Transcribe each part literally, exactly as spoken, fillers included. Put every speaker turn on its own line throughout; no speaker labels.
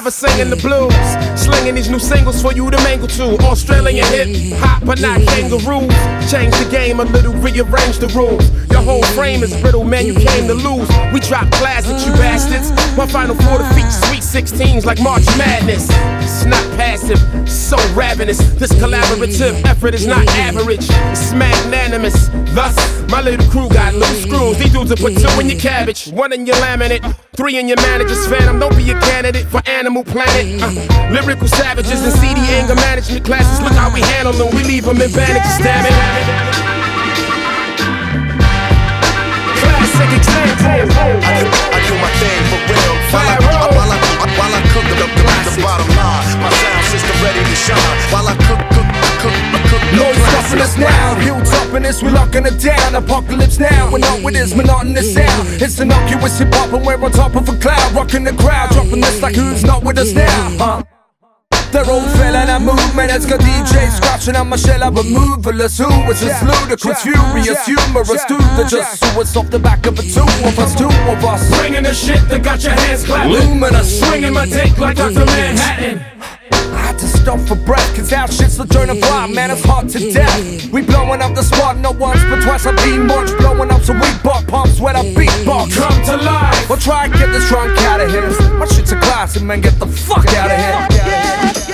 never singing the blues. Slinging these new singles for you to mangle to. Australian hip hop, but not kangaroos. Change the game a little, rearrange the rules. Your whole frame is brittle, man, you came to lose. We drop classics, you bastards. My final four to feet, sweet sixteens like March Madness. It's not passive, so ravenous. This collaborative effort is not average, it's magnanimous. Thus, my little crew got loose screws. These dudes will put two in your cabbage, one in your laminate, three in your manager's phantom. Don't be a candidate for Animal Planet. uh, Lyrical savages and C D anger management classes. Look how we handle them, we leave them in bandages, damn it. Classic example.
I do, I do my thing for real. While I, while I, while I cook the, the, the bottom line, my sound system ready to shine. While I cook, cook, cook, cook.
No stopping us now, hilltop in this, we're locking it down. Apocalypse now, we're not with this monotonous sound. It's innocuous hip hop and we're on top of a cloud, rocking the crowd, dropping this like who's not with us now, huh? They're all feeling that movement. It's got D Js scratching on my shell. I'm a moverless. Who is this ludicrous, furious, humorous dude that just sue us off the back of a two of us, two of us.
Bringing the shit that got your hands clapping.
Luminous,
swinging my dick like Doctor Manhattan.
I had to stop for breath, cause our shit's the joint of vibe, man, it's hot to death. We blowing up the spot, not once but twice. I beat much, blowing up so we bought pumps when I beatbox.
Come to life.
We'll try and get this drunk out of here. My shit's a classic, man, get the fuck out of here.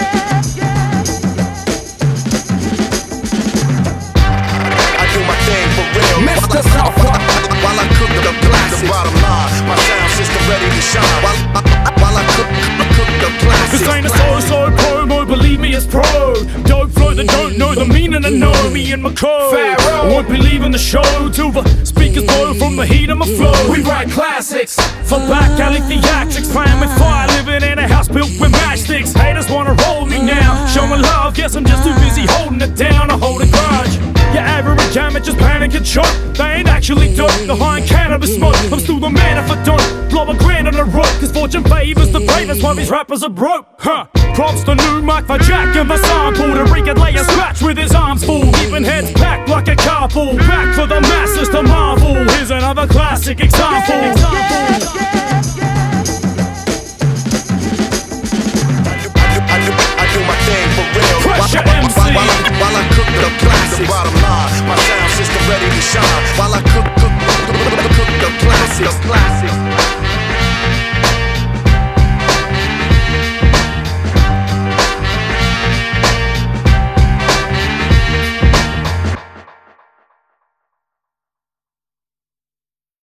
Mister Southpaw.
While I cook the classics, the bottom line, my sound system ready to shine. While, while I cook, cook the classics.
This ain't a so-so promo, believe me, it's pro. Dope flow that don't know the meaning of know me and my code.
Pharaoh.
Won't believe in the show till the speakers blow from the heat of my flow.
We write classics
for back alley theatrics, playing with fire, living in a house built with matchsticks. Haters wanna roll me now, showing love, guess I'm just too busy holding it down or holding grudge. Your average amateur just panic and choke. They ain't actually dope, the high in cannabis smoke. I'm still the man if I don't blow a grand on the rope, cause fortune favors the brave, that's why these rappers are broke. Huh, props to New Mike for Jack and the sample. The Rican lay a scratch with his arms full, keeping heads packed like a car full. Back for the masses to marvel, here's another classic example.
I do, I do my thing for real.
Pressure
while,
M C.
While, while, I, while I cook the classics, the bottom line, my sound system ready to shine. While I cook, cook, cook, cook, cook the classics.